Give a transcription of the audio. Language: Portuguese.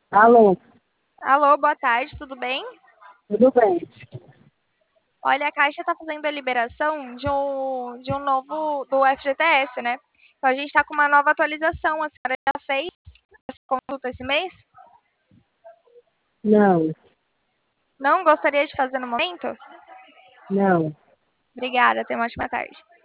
Alô, Alô, boa tarde, tudo bem? tudo bem? Olha, a Caixa está fazendo a liberação de um novo do FGTS, né? Então a gente está com uma nova atualização. A senhora já fez essa consulta esse mês? Não, Não gostaria de fazer no momento? não. Obrigada, tenha uma ótima tarde.